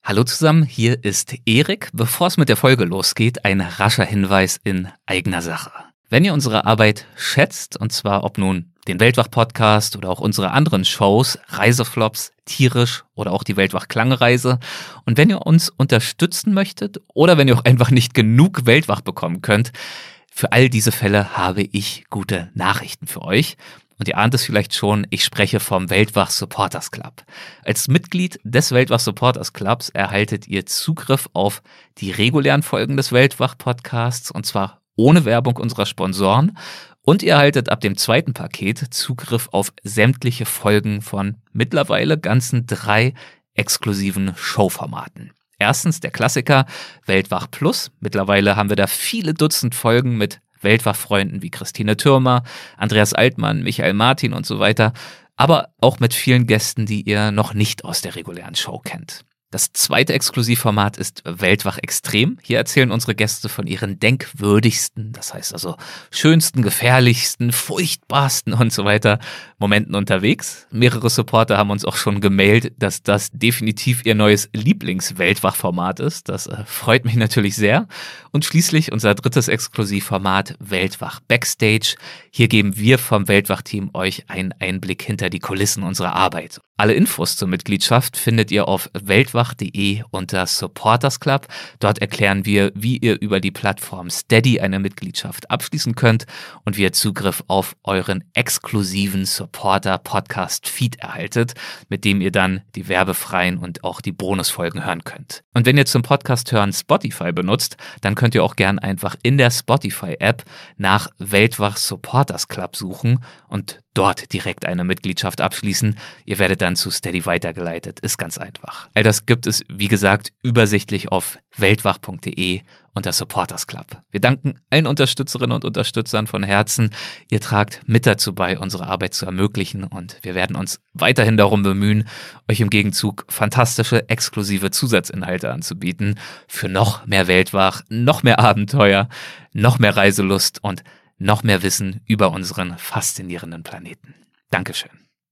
Hallo zusammen, hier ist Erik. Bevor es mit der Folge losgeht, ein rascher Hinweis in eigener Sache. Wenn ihr unsere Arbeit schätzt, und zwar ob nun den Weltwach-Podcast oder auch unsere anderen Shows, Reiseflops, Tierisch oder auch die Weltwach-Klangreise, und wenn ihr uns unterstützen möchtet oder wenn ihr auch einfach nicht genug Weltwach bekommen könnt, für all diese Fälle habe ich gute Nachrichten für euch. Und ihr ahnt es vielleicht schon, ich spreche vom Weltwach Supporters Club. Als Mitglied des Weltwach Supporters Clubs erhaltet ihr Zugriff auf die regulären Folgen des Weltwach-Podcasts, und zwar ohne Werbung unserer Sponsoren. Und ihr erhaltet ab dem zweiten Paket Zugriff auf sämtliche Folgen von mittlerweile ganzen 3 exklusiven Showformaten. Erstens der Klassiker Weltwach Plus. Mittlerweile haben wir da viele Dutzend Folgen mit Weltwach-Freunden wie Christine Thürmer, Andreas Altmann, Michael Martin und so weiter, aber auch mit vielen Gästen, die ihr noch nicht aus der regulären Show kennt. Das zweite Exklusivformat ist Weltwach Extrem. Hier erzählen unsere Gäste von ihren denkwürdigsten, das heißt also schönsten, gefährlichsten, furchtbarsten und so weiter Momenten unterwegs. Mehrere Supporter haben uns auch schon gemailt, dass das definitiv ihr neues Lieblings-Weltwach-Format ist. Das freut mich natürlich sehr. Und schließlich unser drittes Exklusivformat Weltwach Backstage. Hier geben wir vom Weltwach-Team euch einen Einblick hinter die Kulissen unserer Arbeit. Alle Infos zur Mitgliedschaft findet ihr auf weltwach.de unter Supporters Club. Dort erklären wir, wie ihr über die Plattform Steady eine Mitgliedschaft abschließen könnt und wie ihr Zugriff auf euren exklusiven Supporter-Podcast-Feed erhaltet, mit dem ihr dann die werbefreien und auch die Bonusfolgen hören könnt. Und wenn ihr zum Podcast hören Spotify benutzt, dann könnt ihr auch gern einfach in der Spotify-App nach Weltwach Supporters Club suchen und dort direkt eine Mitgliedschaft abschließen. Ihr werdet dann zu Steady weitergeleitet. Ist ganz einfach. All das gibt es, wie gesagt, übersichtlich auf weltwach.de unter Supporters Club. Wir danken allen Unterstützerinnen und Unterstützern von Herzen. Ihr tragt mit dazu bei, unsere Arbeit zu ermöglichen, und wir werden uns weiterhin darum bemühen, euch im Gegenzug fantastische, exklusive Zusatzinhalte anzubieten für noch mehr Weltwach, noch mehr Abenteuer, noch mehr Reiselust und noch mehr Wissen über unseren faszinierenden Planeten. Dankeschön.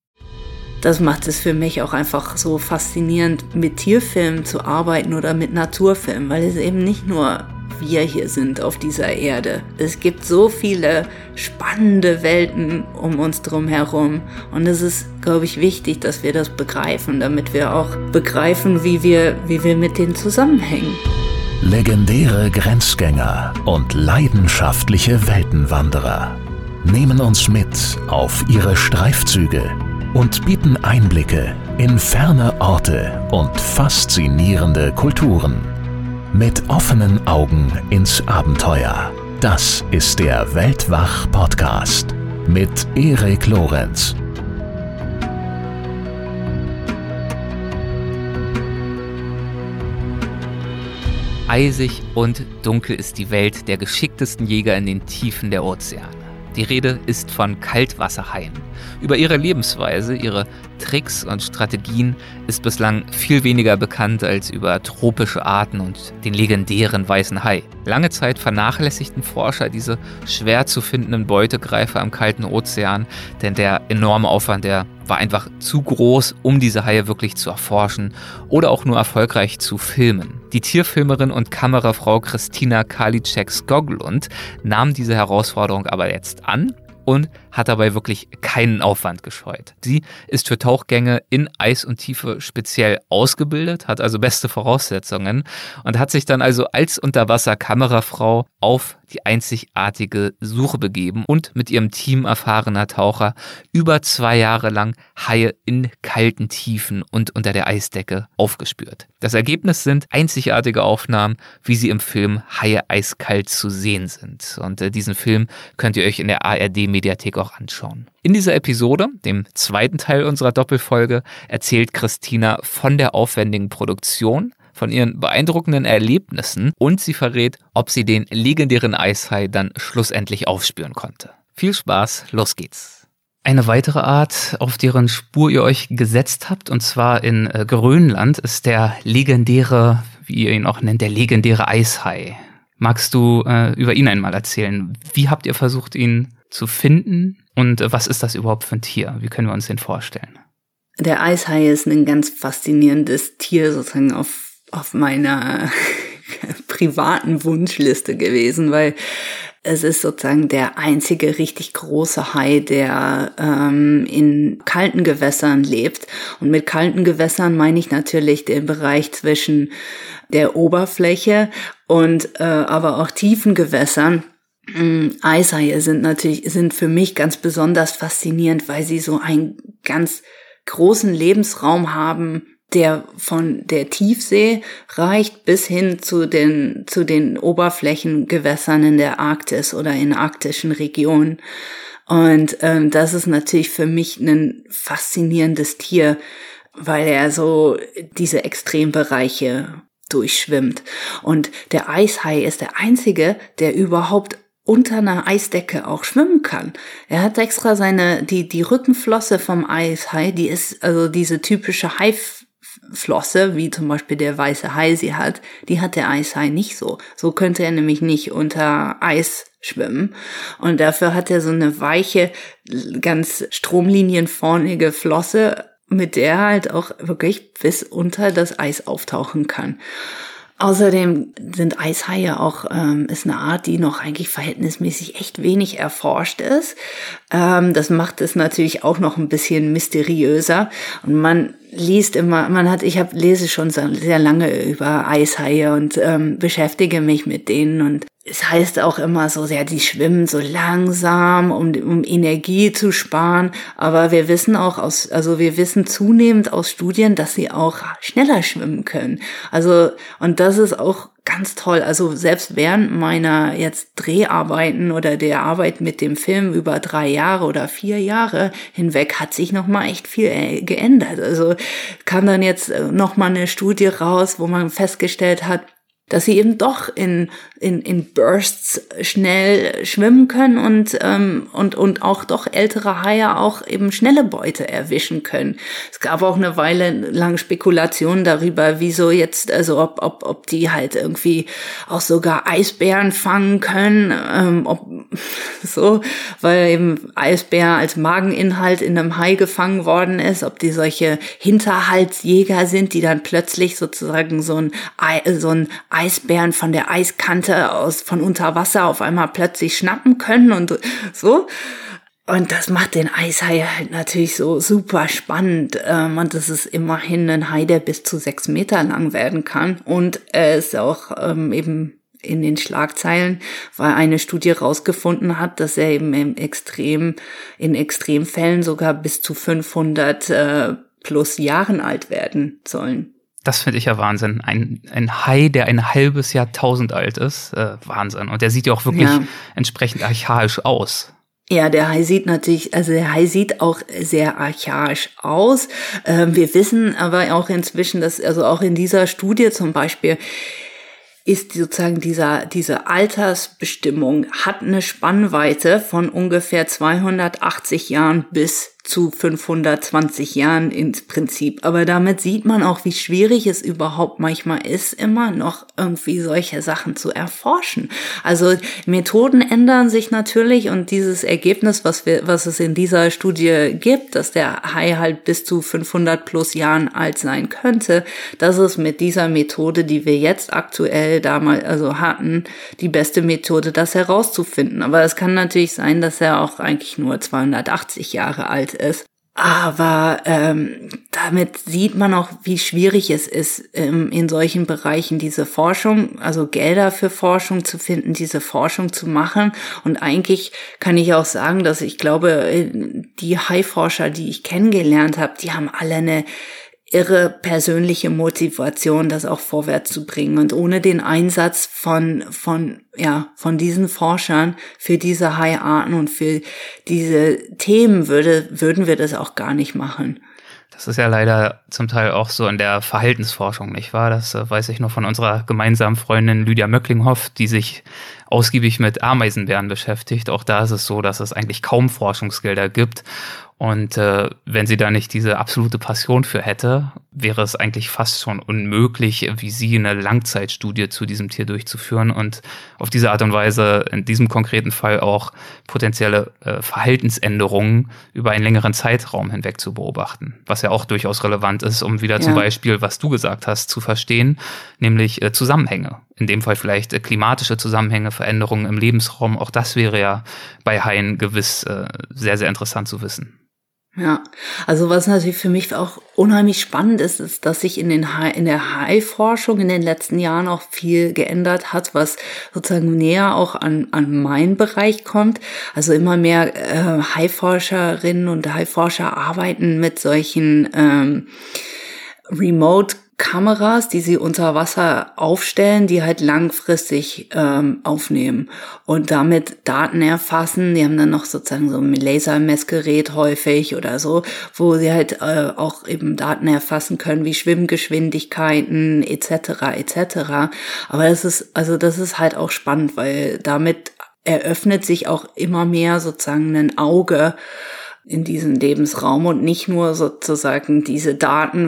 Das macht es für mich auch einfach so faszinierend, mit Tierfilmen zu arbeiten oder mit Naturfilmen, weil es eben nicht nur wir hier sind auf dieser Erde. Es gibt so viele spannende Welten um uns drum herum, und es ist, glaube ich, wichtig, dass wir das begreifen, damit wir auch begreifen, wie wir mit denen zusammenhängen. Legendäre Grenzgänger und leidenschaftliche Weltenwanderer nehmen uns mit auf ihre Streifzüge und bieten Einblicke in ferne Orte und faszinierende Kulturen. Mit offenen Augen ins Abenteuer. Das ist der Weltwach-Podcast mit Erik Lorenz. Eisig und dunkel ist die Welt der geschicktesten Jäger in den Tiefen der Ozeane. Die Rede ist von Kaltwasserhaien. Über ihre Lebensweise, ihre Tricks und Strategien ist bislang viel weniger bekannt als über tropische Arten und den legendären weißen Hai. Lange Zeit vernachlässigten Forscher diese schwer zu findenden Beutegreifer im kalten Ozean, denn der enorme Aufwand, der war einfach zu groß, um diese Haie wirklich zu erforschen oder auch nur erfolgreich zu filmen. Die Tierfilmerin und Kamerafrau Christina Karliczek-Skoglund nahm diese Herausforderung aber jetzt an und hat dabei wirklich keinen Aufwand gescheut. Sie ist für Tauchgänge in Eis und Tiefe speziell ausgebildet, hat also beste Voraussetzungen und hat sich dann also als Unterwasser-Kamerafrau auf die einzigartige Suche begeben und mit ihrem Team erfahrener Taucher über 2 Jahre lang Haie in kalten Tiefen und unter der Eisdecke aufgespürt. Das Ergebnis sind einzigartige Aufnahmen, wie sie im Film Haie eiskalt zu sehen sind. Und diesen Film könnt ihr euch in der ARD-Mediathek auch anschauen. In dieser Episode, dem zweiten Teil unserer Doppelfolge, erzählt Christina von der aufwendigen Produktion, von ihren beeindruckenden Erlebnissen, und sie verrät, ob sie den legendären Eishai dann schlussendlich aufspüren konnte. Viel Spaß, los geht's. Eine weitere Art, auf deren Spur ihr euch gesetzt habt, und zwar in Grönland, ist der legendäre, wie ihr ihn auch nennt, der legendäre Eishai. Magst du über ihn einmal erzählen? Wie habt ihr versucht, ihn zu finden, und was ist das überhaupt für ein Tier? Wie können wir uns den vorstellen? Der Eishai ist ein ganz faszinierendes Tier, sozusagen auf auf meiner privaten Wunschliste gewesen, weil es ist sozusagen der einzige richtig große Hai, der in kalten Gewässern lebt. Und mit kalten Gewässern meine ich natürlich den Bereich zwischen der Oberfläche und aber auch tiefen Gewässern. Eishaie sind für mich ganz besonders faszinierend, weil sie so einen ganz großen Lebensraum haben, der von der Tiefsee reicht bis hin zu den Oberflächengewässern in der Arktis oder in arktischen Regionen. Und das ist natürlich für mich ein faszinierendes Tier, weil er so diese Extrembereiche durchschwimmt. Und der Eishai ist der einzige, der überhaupt unter einer Eisdecke auch schwimmen kann. Er hat extra die Rückenflosse vom Eishai, die ist also diese typische Haiflosse, wie zum Beispiel der weiße Hai sie hat, die hat der Eishai nicht so. So könnte er nämlich nicht unter Eis schwimmen. Und dafür hat er so eine weiche, ganz stromlinienförmige Flosse, mit der er halt auch wirklich bis unter das Eis auftauchen kann. Außerdem sind Eishaie auch, ist eine Art, die noch eigentlich verhältnismäßig echt wenig erforscht ist. Das macht es natürlich auch noch ein bisschen mysteriöser. Und man liest immer, lese schon sehr lange über Eishaie und beschäftige mich mit denen, und es heißt auch immer so, ja, die schwimmen so langsam, um Energie zu sparen. Aber wir wissen zunehmend aus Studien, dass sie auch schneller schwimmen können. Also, und das ist auch ganz toll. Also selbst während meiner jetzt Dreharbeiten oder der Arbeit mit dem Film über 3 Jahre oder 4 Jahre hinweg hat sich noch mal echt viel geändert. Also kam dann jetzt noch mal eine Studie raus, wo man festgestellt hat, dass sie eben doch in Bursts schnell schwimmen können und auch doch ältere Haie auch eben schnelle Beute erwischen können. Es gab auch eine Weile lang Spekulationen darüber, wieso jetzt, also ob die halt irgendwie auch sogar Eisbären fangen können, weil eben Eisbär als Mageninhalt in einem Hai gefangen worden ist, ob die solche Hinterhaltsjäger sind, die dann plötzlich sozusagen so ein Eisbären von der Eiskante von unter Wasser auf einmal plötzlich schnappen können und so. Und das macht den Eishai halt natürlich so super spannend. Und das ist immerhin ein Hai, der bis zu 6 Meter lang werden kann. Und er ist auch eben in den Schlagzeilen, weil eine Studie rausgefunden hat, dass er eben in Extremfällen sogar bis zu 500 plus Jahren alt werden sollen. Das finde ich ja Wahnsinn. Ein Hai, der ein halbes Jahrtausend alt ist, Wahnsinn. Und der sieht ja auch wirklich entsprechend archaisch aus. Ja, der Hai sieht auch sehr archaisch aus. Wir wissen aber auch inzwischen, dass also auch in dieser Studie zum Beispiel ist sozusagen diese Altersbestimmung hat eine Spannweite von ungefähr 280 Jahren bis zu 520 Jahren ins Prinzip. Aber damit sieht man auch, wie schwierig es überhaupt manchmal ist, immer noch irgendwie solche Sachen zu erforschen. Also Methoden ändern sich natürlich, und dieses Ergebnis, was es in dieser Studie gibt, dass der Hai halt bis zu 500 plus Jahren alt sein könnte, das ist mit dieser Methode, die wir jetzt aktuell damals hatten, die beste Methode, das herauszufinden. Aber es kann natürlich sein, dass er auch eigentlich nur 280 Jahre alt ist. Aber damit sieht man auch, wie schwierig es ist, in solchen Bereichen diese Forschung, also Gelder für Forschung zu finden, diese Forschung zu machen. Und eigentlich kann ich auch sagen, dass ich glaube, die Haiforscher, die ich kennengelernt habe, die haben alle eine irre persönliche Motivation, das auch vorwärts zu bringen. Und ohne den Einsatz von diesen Forschern für diese Haiarten und für diese Themen würden wir das auch gar nicht machen. Das ist ja leider zum Teil auch so in der Verhaltensforschung, nicht wahr? Das weiß ich nur von unserer gemeinsamen Freundin Lydia Möcklinghoff, die sich ausgiebig mit Ameisenbären beschäftigt. Auch da ist es so, dass es eigentlich kaum Forschungsgelder gibt. Und wenn sie da nicht diese absolute Passion für hätte, wäre es eigentlich fast schon unmöglich, wie sie eine Langzeitstudie zu diesem Tier durchzuführen und auf diese Art und Weise in diesem konkreten Fall auch potenzielle Verhaltensänderungen über einen längeren Zeitraum hinweg zu beobachten, was ja auch durchaus relevant ist, um wieder zum Beispiel, was du gesagt hast, zu verstehen, nämlich Zusammenhänge. In dem Fall vielleicht klimatische Zusammenhänge, Veränderungen im Lebensraum. Auch das wäre ja bei Haien gewiss sehr, sehr interessant zu wissen. Ja, also was natürlich für mich auch unheimlich spannend ist, ist, dass sich in der Haiforschung in den letzten Jahren auch viel geändert hat, was sozusagen näher auch an meinen Bereich kommt. Also immer mehr Haiforscherinnen und Haiforscher arbeiten mit solchen Remote-Kameras, die sie unter Wasser aufstellen, die halt langfristig aufnehmen und damit Daten erfassen. Die haben dann noch sozusagen so ein Lasermessgerät häufig oder so, wo sie halt auch eben Daten erfassen können, wie Schwimmgeschwindigkeiten etc. Aber das ist halt auch spannend, weil damit eröffnet sich auch immer mehr sozusagen ein Auge in diesen Lebensraum und nicht nur sozusagen diese Daten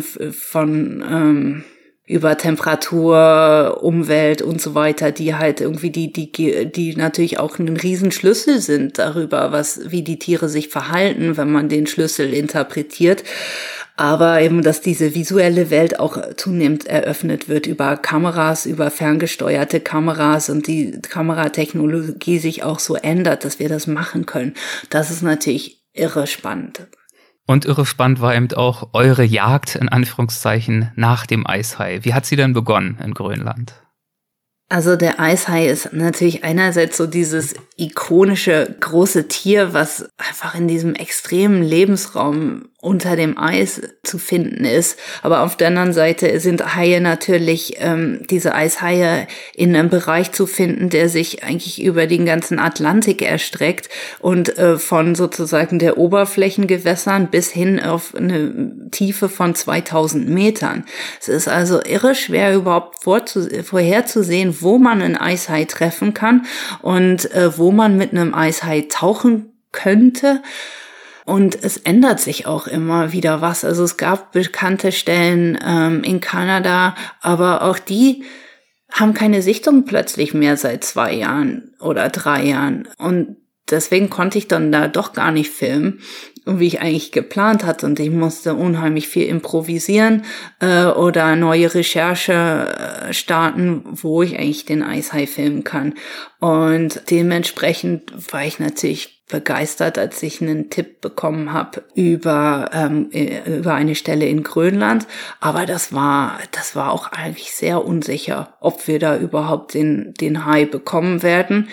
von über Temperatur, Umwelt und so weiter, die halt irgendwie die natürlich auch ein Riesenschlüssel sind darüber, wie die Tiere sich verhalten, wenn man den Schlüssel interpretiert. Aber eben, dass diese visuelle Welt auch zunehmend eröffnet wird über Kameras, über ferngesteuerte Kameras und die Kameratechnologie sich auch so ändert, dass wir das machen können. Das ist natürlich irre spannend. Und irre spannend war eben auch eure Jagd, in Anführungszeichen, nach dem Eishai. Wie hat sie denn begonnen in Grönland? Also der Eishai ist natürlich einerseits so dieses ikonische große Tier, was einfach in diesem extremen Lebensraum unter dem Eis zu finden ist. Aber auf der anderen Seite sind Haie natürlich, diese Eishaie in einem Bereich zu finden, der sich eigentlich über den ganzen Atlantik erstreckt und von sozusagen der Oberflächengewässern bis hin auf eine Tiefe von 2000 Metern. Es ist also irre schwer überhaupt vorherzusehen, wo man einen Eishai treffen kann und wo man mit einem Eishai tauchen könnte. Und es ändert sich auch immer wieder was. Also es gab bekannte Stellen in Kanada, aber auch die haben keine Sichtung plötzlich mehr seit 2 Jahren oder 3 Jahren. Und deswegen konnte ich dann da doch gar nicht filmen, wie ich eigentlich geplant hatte. Und ich musste unheimlich viel improvisieren oder neue Recherche starten, wo ich eigentlich den Eishai filmen kann. Und dementsprechend war ich natürlich begeistert, als ich einen Tipp bekommen habe über eine Stelle in Grönland. Aber das war auch eigentlich sehr unsicher, ob wir da überhaupt den Hai bekommen werden.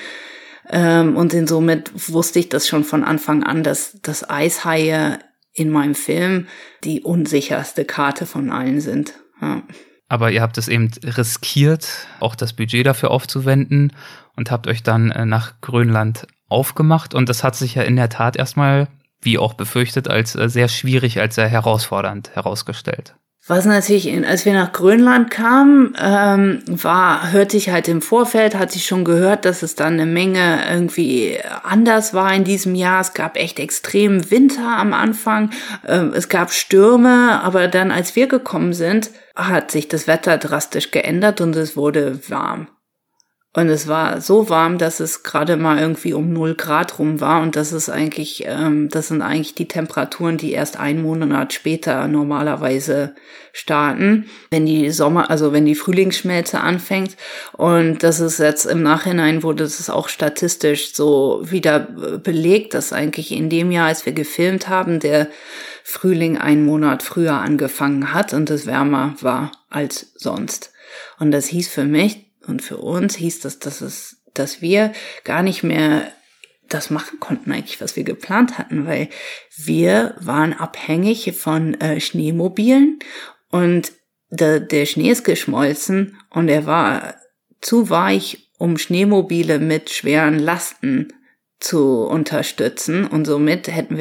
Und somit wusste ich das schon von Anfang an, dass das Eishaie in meinem Film die unsicherste Karte von allen sind. Ja. Aber ihr habt es eben riskiert, auch das Budget dafür aufzuwenden und habt euch dann nach Grönland aufgemacht. Und das hat sich ja in der Tat erstmal, wie auch befürchtet, als sehr schwierig, als sehr herausfordernd herausgestellt. Was natürlich, als wir nach Grönland kamen, hörte ich halt im Vorfeld, hatte ich schon gehört, dass es dann eine Menge irgendwie anders war in diesem Jahr. Es gab echt extremen Winter am Anfang. Es gab Stürme, aber dann, als wir gekommen sind, hat sich das Wetter drastisch geändert und es wurde warm. Und es war so warm, dass es gerade mal irgendwie um 0 Grad rum war. Und das sind eigentlich die Temperaturen, die erst 1 Monat später normalerweise starten, wenn die Frühlingsschmelze anfängt. Und das ist jetzt im Nachhinein wurde es auch statistisch so wieder belegt, dass eigentlich in dem Jahr, als wir gefilmt haben, der Frühling 1 Monat früher angefangen hat und es wärmer war als sonst. Und das hieß für mich, und für uns hieß das, dass wir gar nicht mehr das machen konnten eigentlich, was wir geplant hatten, weil wir waren abhängig von Schneemobilen und der Schnee ist geschmolzen und er war zu weich, um Schneemobile mit schweren Lasten zu unterstützen und somit hätten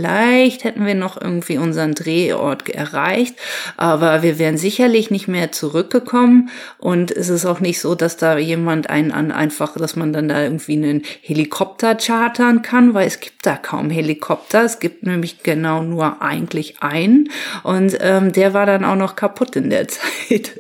wir noch irgendwie unseren Drehort erreicht, aber wir wären sicherlich nicht mehr zurückgekommen und es ist auch nicht so, dass da jemand dass man dann da irgendwie einen Helikopter chartern kann, weil es gibt da kaum Helikopter, es gibt nämlich genau nur eigentlich einen und der war dann auch noch kaputt in der Zeit.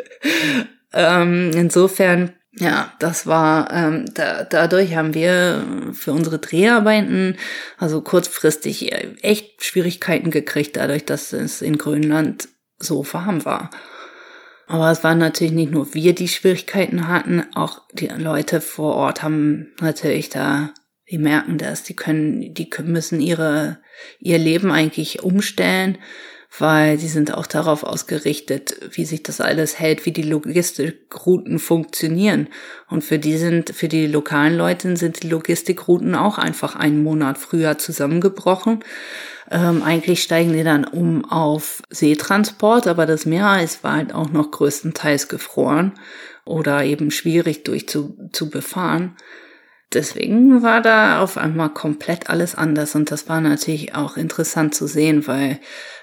Insofern ja, das war, dadurch haben wir für unsere Dreharbeiten also kurzfristig echt Schwierigkeiten gekriegt, dadurch, dass es in Grönland so warm war. Aber es waren natürlich nicht nur wir, die Schwierigkeiten hatten, auch die Leute vor Ort haben natürlich die merken das, die müssen ihr Leben eigentlich umstellen, weil die sind auch darauf ausgerichtet, wie sich das alles hält, wie die Logistikrouten funktionieren. Und für die lokalen Leute sind die Logistikrouten auch einfach einen Monat früher zusammengebrochen. Eigentlich steigen die dann um auf Seetransport, aber das Meereis war halt auch noch größtenteils gefroren oder eben schwierig zu befahren. Deswegen war da auf einmal komplett alles anders und das war natürlich auch interessant zu sehen, weil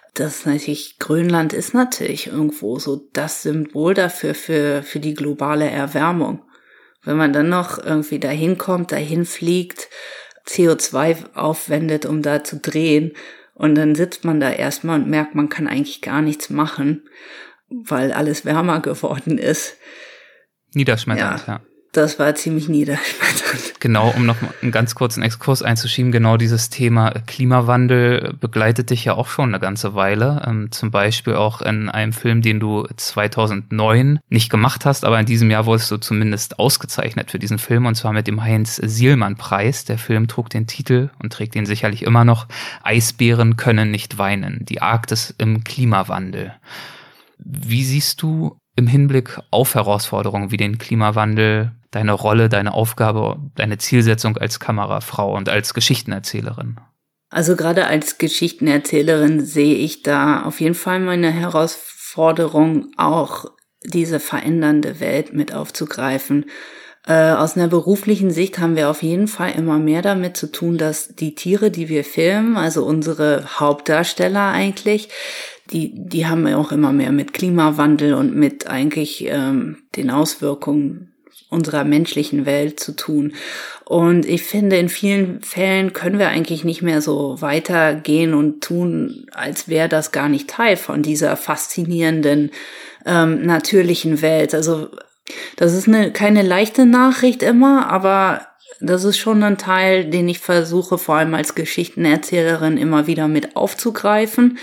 Grönland ist natürlich irgendwo so das Symbol dafür für die globale Erwärmung. Wenn man dann noch irgendwie dahin kommt, dahin fliegt, CO2 aufwendet, um da zu drehen und dann sitzt man da erstmal und merkt, man kann eigentlich gar nichts machen, weil alles wärmer geworden ist. Niederschmetternd, ja. Das war ziemlich niederschmetternd. Genau, um noch einen ganz kurzen Exkurs einzuschieben, genau dieses Thema Klimawandel begleitet dich ja auch schon eine ganze Weile. Zum Beispiel auch in einem Film, den du 2009 nicht gemacht hast, aber in diesem Jahr wurdest du zumindest ausgezeichnet für diesen Film, und zwar mit dem Heinz-Sielmann-Preis. Der Film trug den Titel und trägt den sicherlich immer noch: Eisbären können nicht weinen, die Arktis im Klimawandel. Wie siehst du im Hinblick auf Herausforderungen wie den Klimawandel deine Rolle, deine Aufgabe, deine Zielsetzung als Kamerafrau und als Geschichtenerzählerin? Also gerade als Geschichtenerzählerin sehe ich da auf jeden Fall meine Herausforderung, auch diese verändernde Welt mit aufzugreifen. Aus einer beruflichen Sicht haben wir auf jeden Fall immer mehr damit zu tun, dass die Tiere, die wir filmen, also unsere Hauptdarsteller eigentlich, die haben ja auch immer mehr mit Klimawandel und mit eigentlich den Auswirkungen unserer menschlichen Welt zu tun. Und ich finde, in vielen Fällen können wir eigentlich nicht mehr so weitergehen und tun, als wäre das gar nicht Teil von dieser faszinierenden natürlichen Welt. Also das ist keine leichte Nachricht immer, aber das ist schon ein Teil, den ich versuche, vor allem als Geschichtenerzählerin immer wieder mit aufzugreifen,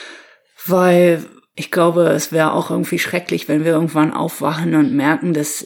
weil ich glaube, es wäre auch irgendwie schrecklich, wenn wir irgendwann aufwachen und merken, dass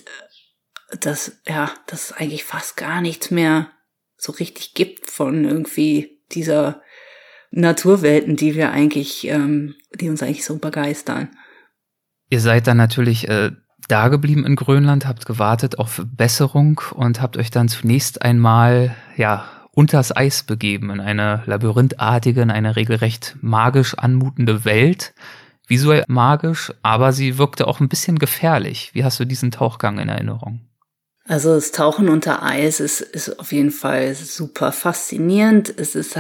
es eigentlich fast gar nichts mehr so richtig gibt von irgendwie dieser Naturwelten, die uns eigentlich so begeistern. Ihr seid dann natürlich da geblieben in Grönland, habt gewartet auf Besserung und habt euch dann zunächst einmal unters Eis begeben in eine labyrinthartige, in eine regelrecht magisch anmutende Welt. Visuell magisch, aber sie wirkte auch ein bisschen gefährlich. Wie hast du diesen Tauchgang in Erinnerung? Also das Tauchen unter Eis ist auf jeden Fall super faszinierend. Es ist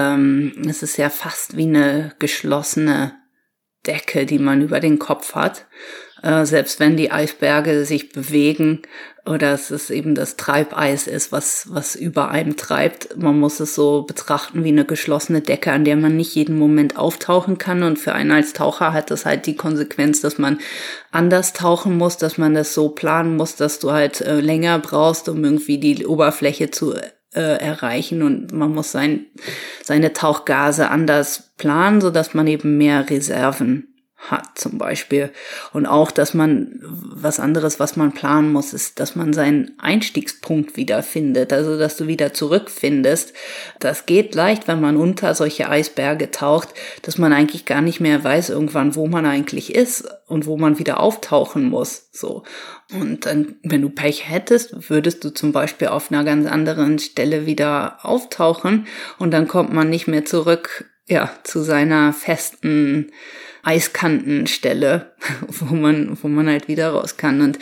es ist ja fast wie eine geschlossene Decke, die man über den Kopf hat. Selbst wenn die Eisberge sich bewegen oder es ist eben das Treibeis ist, was über einem treibt. Man muss es so betrachten wie eine geschlossene Decke, an der man nicht jeden Moment auftauchen kann. Und für einen als Taucher hat das halt die Konsequenz, dass man anders tauchen muss, dass man das so planen muss, dass du halt länger brauchst, um irgendwie die Oberfläche zu erreichen. Und man muss seine Tauchgase anders planen, sodass man eben mehr Reserven hat zum Beispiel. Und auch, dass man was anderes, was man planen muss, ist, dass man seinen Einstiegspunkt wiederfindet, also dass du wieder zurückfindest. Das geht leicht, wenn man unter solche Eisberge taucht, dass man eigentlich gar nicht mehr weiß irgendwann, wo man eigentlich ist und wo man wieder auftauchen muss. So. Und dann, wenn du Pech hättest, würdest du zum Beispiel auf einer ganz anderen Stelle wieder auftauchen und dann kommt man nicht mehr zurück, zu seiner festen Eiskantenstelle, wo man halt wieder raus kann. Und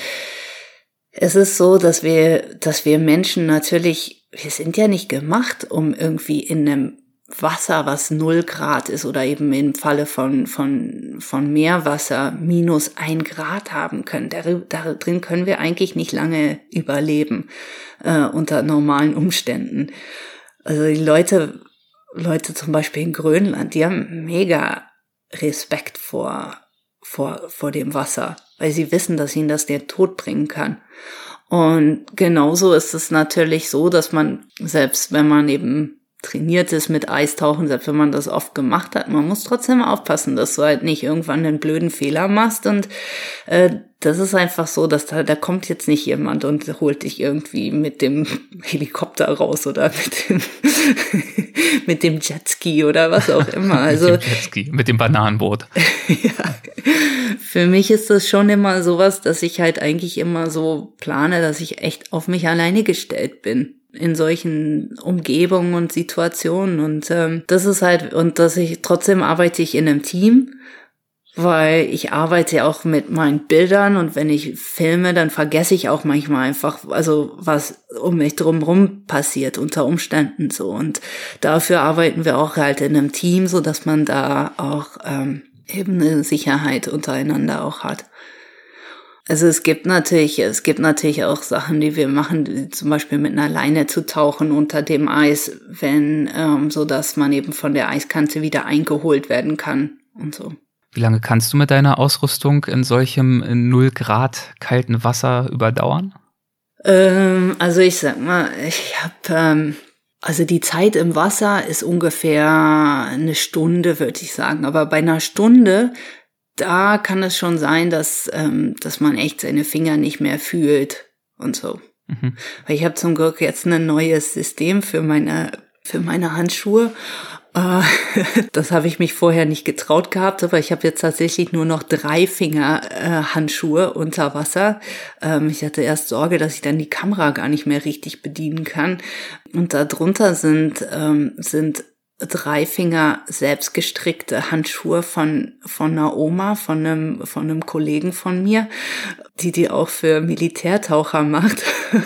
es ist so, dass wir Menschen natürlich, wir sind ja nicht gemacht, um irgendwie in einem Wasser, was 0 Grad ist oder eben im Falle von Meerwasser -1 Grad haben können. Darin können wir eigentlich nicht lange überleben, unter normalen Umständen. Also die Leute zum Beispiel in Grönland, die haben mega Respekt vor dem Wasser, weil sie wissen, dass ihnen das den Tod bringen kann. Und genauso ist es natürlich so, dass man, selbst wenn man eben trainiert ist mit Eistauchen, selbst wenn man das oft gemacht hat. Man muss trotzdem aufpassen, dass du halt nicht irgendwann einen blöden Fehler machst. Und das ist einfach so, dass da kommt jetzt nicht jemand und holt dich irgendwie mit dem Helikopter raus oder mit dem Jetski oder was auch immer. Also mit dem Jetski, mit dem Bananenboot. Ja, für mich ist das schon immer sowas, dass ich halt eigentlich immer so plane, dass ich echt auf mich alleine gestellt bin in solchen Umgebungen und Situationen. Und das ist halt, und trotzdem arbeite ich in einem Team, weil ich arbeite auch mit meinen Bildern, und wenn ich filme, dann vergesse ich auch manchmal einfach, also was um mich drumherum passiert unter Umständen so. Und dafür arbeiten wir auch halt in einem Team, so dass man da auch eben eine Sicherheit untereinander auch hat. Also es gibt natürlich auch Sachen, die wir machen, zum Beispiel mit einer Leine zu tauchen unter dem Eis, wenn so dass man eben von der Eiskante wieder eingeholt werden kann und so. Wie lange kannst du mit deiner Ausrüstung in solchem 0 Grad kalten Wasser überdauern? Also ich sag mal, also die Zeit im Wasser ist ungefähr eine Stunde, würde ich sagen. Aber bei einer Stunde, da kann es schon sein, dass man echt seine Finger nicht mehr fühlt und so. Mhm. Weil ich habe zum Glück jetzt ein neues System für meine Handschuhe. Das habe ich mich vorher nicht getraut gehabt, aber ich habe jetzt tatsächlich nur noch 3 Finger Handschuhe unter Wasser. Ich hatte erst Sorge, dass ich dann die Kamera gar nicht mehr richtig bedienen kann. Und darunter sind 3 Finger selbstgestrickte Handschuhe von einer Oma, von einem Kollegen von mir, die auch für Militärtaucher macht.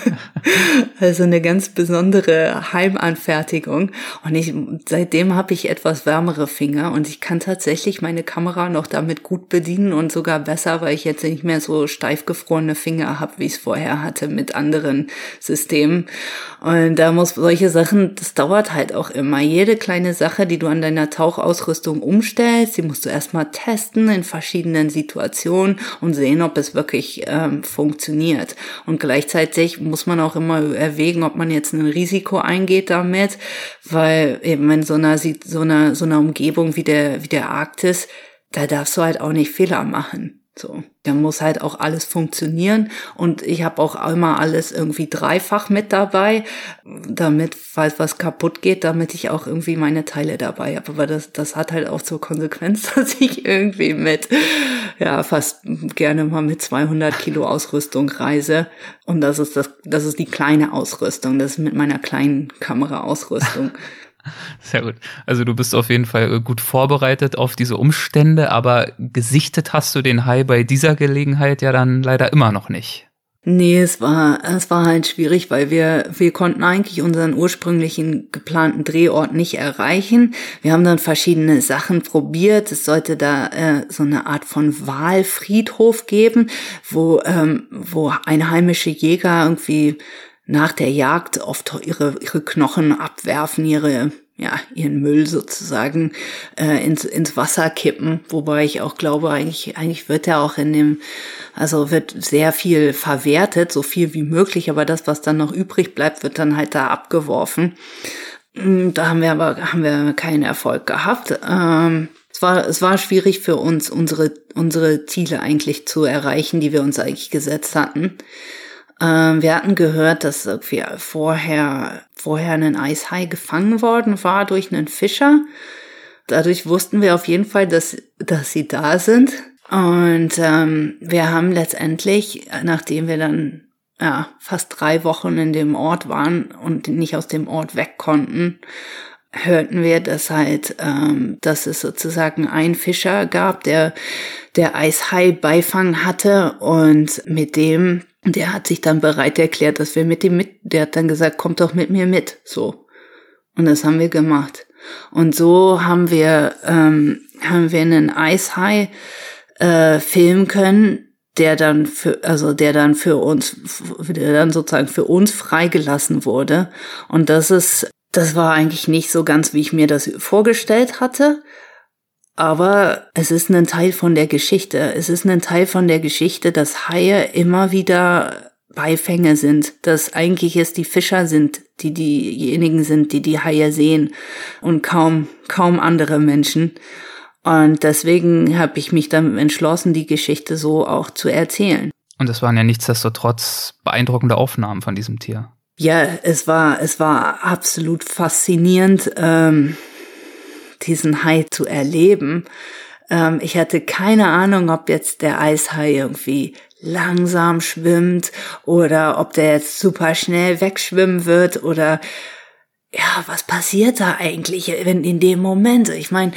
Also eine ganz besondere Heimanfertigung. Und seitdem habe ich etwas wärmere Finger, und ich kann tatsächlich meine Kamera noch damit gut bedienen, und sogar besser, weil ich jetzt nicht mehr so steif gefrorene Finger habe, wie ich es vorher hatte mit anderen Systemen. Und solche Sachen, das dauert halt auch immer. Jede kleine Sache, die du an deiner Tauchausrüstung umstellst, die musst du erstmal testen in verschiedenen Situationen und sehen, ob es wirklich funktioniert. Und gleichzeitig muss man auch immer erwägen, ob man jetzt ein Risiko eingeht damit, weil eben in so einer Umgebung wie der Arktis, da darfst du halt auch nicht Fehler machen. So, da muss halt auch alles funktionieren, und ich habe auch immer alles irgendwie dreifach mit dabei, damit, falls was kaputt geht, damit ich auch irgendwie meine Teile dabei habe. Aber das hat halt auch zur Konsequenz, dass ich irgendwie fast gerne mal mit 200 Kilo Ausrüstung reise, und das ist die kleine Ausrüstung, das ist mit meiner kleinen Kameraausrüstung. Sehr gut. Also du bist auf jeden Fall gut vorbereitet auf diese Umstände, aber gesichtet hast du den Hai bei dieser Gelegenheit ja dann leider immer noch nicht. Nee, es war halt schwierig, weil wir konnten eigentlich unseren ursprünglichen geplanten Drehort nicht erreichen. Wir haben dann verschiedene Sachen probiert. Es sollte da so eine Art von Walfriedhof geben, wo einheimische Jäger irgendwie nach der Jagd oft ihre Knochen abwerfen, ihren Müll sozusagen ins Wasser kippen, wobei ich auch glaube, eigentlich wird ja auch wird sehr viel verwertet, so viel wie möglich, aber das, was dann noch übrig bleibt, wird dann halt da abgeworfen. Da haben wir keinen Erfolg gehabt. Es war schwierig für uns, unsere Ziele eigentlich zu erreichen, die wir uns eigentlich gesetzt hatten. Wir hatten gehört, dass irgendwie vorher ein Eishai gefangen worden war durch einen Fischer. Dadurch wussten wir auf jeden Fall, dass sie da sind. Und wir haben letztendlich, nachdem wir dann fast 3 Wochen in dem Ort waren und nicht aus dem Ort weg konnten, hörten wir, dass es sozusagen einen Fischer gab, der Eishai Beifang hatte, und der hat sich dann bereit erklärt, dass wir der hat dann gesagt, kommt doch mit mir mit, so. Und das haben wir gemacht. Und so haben wir einen Eishai filmen können, der dann sozusagen für uns freigelassen wurde. Und das war eigentlich nicht so ganz, wie ich mir das vorgestellt hatte. Aber es ist ein Teil von der Geschichte. Es ist ein Teil von der Geschichte, dass Haie immer wieder Beifänge sind, dass eigentlich es die Fischer sind, die diejenigen sind, die Haie sehen und kaum andere Menschen. Und deswegen habe ich mich dann entschlossen, die Geschichte so auch zu erzählen. Und es waren ja nichtsdestotrotz beeindruckende Aufnahmen von diesem Tier. Ja, es war absolut faszinierend, diesen Hai zu erleben. Ich hatte keine Ahnung, ob jetzt der Eishai irgendwie langsam schwimmt oder ob der jetzt super schnell wegschwimmen wird oder ja, was passiert da eigentlich in dem Moment? Ich meine,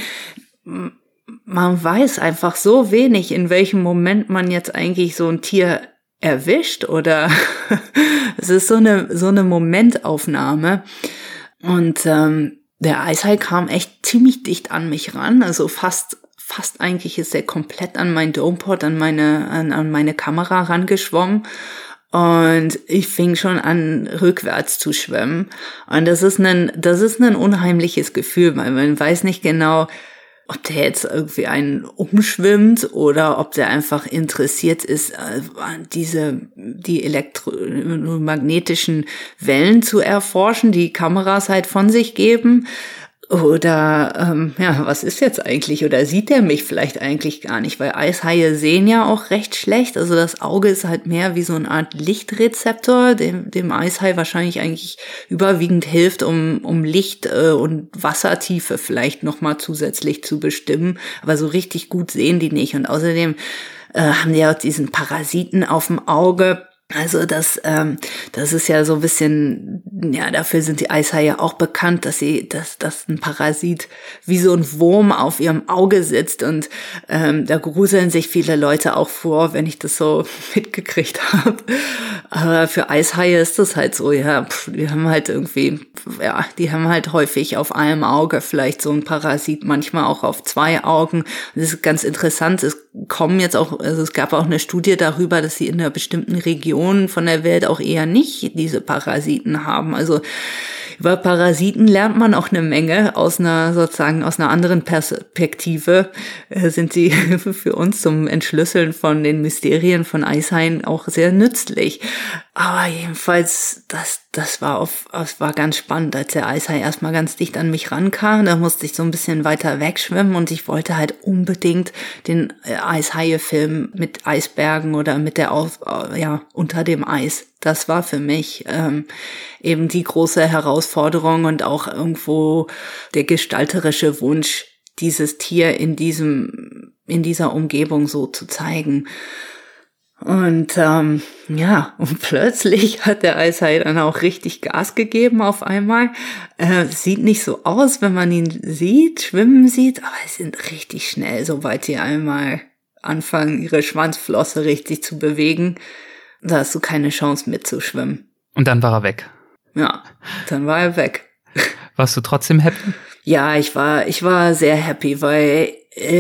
man weiß einfach so wenig, in welchem Moment man jetzt eigentlich so ein Tier erwischt oder es ist so eine Momentaufnahme und der Eishai kam echt ziemlich dicht an mich ran, also fast eigentlich ist er komplett an mein Domepod, an meine Kamera rangeschwommen und ich fing schon an rückwärts zu schwimmen und das ist ein unheimliches Gefühl, weil man weiß nicht genau, ob der jetzt irgendwie einen umschwimmt oder ob der einfach interessiert ist, die elektromagnetischen Wellen zu erforschen, die Kameras halt von sich geben. Oder, was ist jetzt eigentlich? Oder sieht der mich vielleicht eigentlich gar nicht? Weil Eishaie sehen ja auch recht schlecht. Also das Auge ist halt mehr wie so eine Art Lichtrezeptor, dem Eishai wahrscheinlich eigentlich überwiegend hilft, um Licht und Wassertiefe vielleicht nochmal zusätzlich zu bestimmen. Aber so richtig gut sehen die nicht. Und außerdem haben die ja auch diesen Parasiten auf dem Auge. Also das ist ja so ein bisschen, ja, dafür sind die Eishaie auch bekannt, dass ein Parasit wie so ein Wurm auf ihrem Auge sitzt und da gruseln sich viele Leute auch vor, wenn ich das so mitgekriegt habe. Aber für Eishaie ist das halt so, ja, die haben halt häufig auf einem Auge vielleicht so ein Parasit, manchmal auch auf 2 Augen. Das ist ganz interessant. Es gab auch eine Studie darüber, dass sie in einer bestimmten Region von der Welt auch eher nicht diese Parasiten haben. Also über Parasiten lernt man auch eine Menge aus einer anderen Perspektive. Sind sie für uns zum Entschlüsseln von den Mysterien von Eishaien auch sehr nützlich. Aber jedenfalls, das war ganz spannend, als der Eishai erstmal ganz dicht an mich rankam. Da musste ich so ein bisschen weiter wegschwimmen und ich wollte halt unbedingt den Eishaie-Film mit Eisbergen oder mit unter dem Eis. Das war für mich eben die große Herausforderung und auch irgendwo der gestalterische Wunsch, dieses Tier in dieser Umgebung so zu zeigen. Und und plötzlich hat der Eishai dann auch richtig Gas gegeben auf einmal. Sieht nicht so aus, wenn man ihn schwimmen sieht, aber sie sind richtig schnell, sobald sie einmal anfangen, ihre Schwanzflosse richtig zu bewegen. Da hast du keine Chance mitzuschwimmen. Und dann war er weg. Ja, dann war er weg. Warst du trotzdem happy? Ja, ich war sehr happy, weil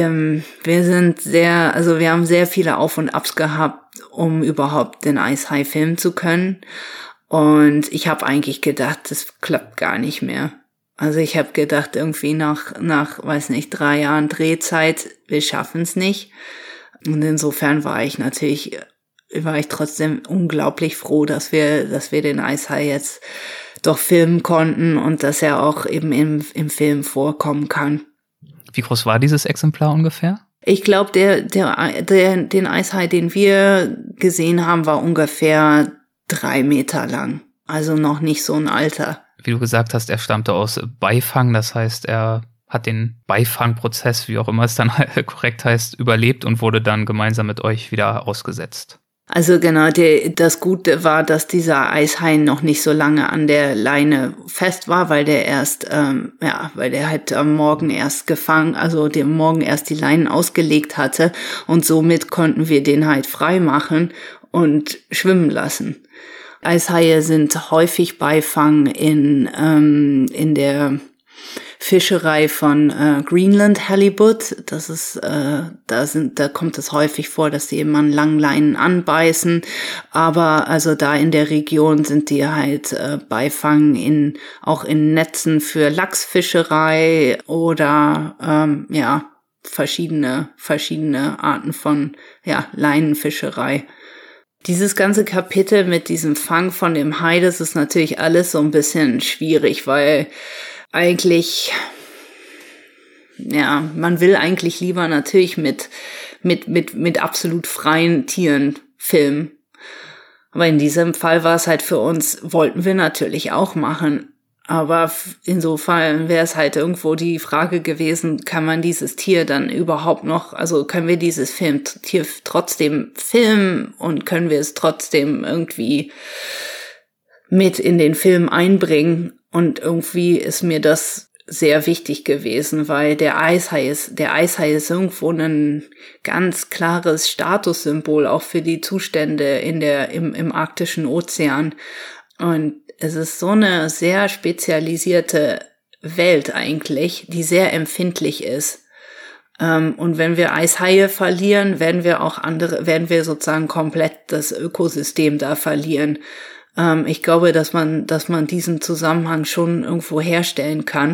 wir haben sehr viele Auf und Abs gehabt, um überhaupt den Eishai filmen zu können. Und ich habe eigentlich gedacht, das klappt gar nicht mehr. Also ich habe gedacht, irgendwie nach 3 Jahren Drehzeit, wir schaffen es nicht. Und insofern war ich trotzdem unglaublich froh, dass wir den Eishai jetzt doch filmen konnten und dass er auch eben im Film vorkommen kann. Wie groß war dieses Exemplar ungefähr? Ich glaube, den Eishai, den wir gesehen haben, war ungefähr 3 Meter lang. Also noch nicht so ein Alter. Wie du gesagt hast, er stammte aus Beifang. Das heißt, er hat den Beifangprozess, wie auch immer es dann korrekt heißt, überlebt und wurde dann gemeinsam mit euch wieder ausgesetzt. Also genau, das Gute war, dass dieser Eishai noch nicht so lange an der Leine fest war, weil der halt am Morgen erst dem Morgen erst die Leinen ausgelegt hatte und somit konnten wir den halt frei machen und schwimmen lassen. Eishaie sind häufig Beifang in der Fischerei von Greenland Halibut. Das ist, da kommt es häufig vor, dass die eben an langen Leinen anbeißen. Aber also da in der Region sind die halt Beifang auch in Netzen für Lachsfischerei oder verschiedene Arten von Leinenfischerei. Dieses ganze Kapitel mit diesem Fang von dem Hai, das ist natürlich alles so ein bisschen schwierig, weil eigentlich, ja, man will eigentlich lieber natürlich mit absolut freien Tieren filmen. Aber in diesem Fall war es halt für uns, wollten wir natürlich auch machen. Aber insofern wäre es halt irgendwo die Frage gewesen, kann man dieses Tier dann überhaupt noch, also können wir dieses Tier trotzdem filmen und können wir es trotzdem irgendwie mit in den Film einbringen? Und irgendwie ist mir das sehr wichtig gewesen, weil der Eishai ist irgendwo ein ganz klares Statussymbol auch für die Zustände im arktischen Ozean. Und es ist so eine sehr spezialisierte Welt eigentlich, die sehr empfindlich ist. Und wenn wir Eishaie verlieren, werden wir sozusagen komplett das Ökosystem da verlieren. Ich glaube, dass man diesen Zusammenhang schon irgendwo herstellen kann.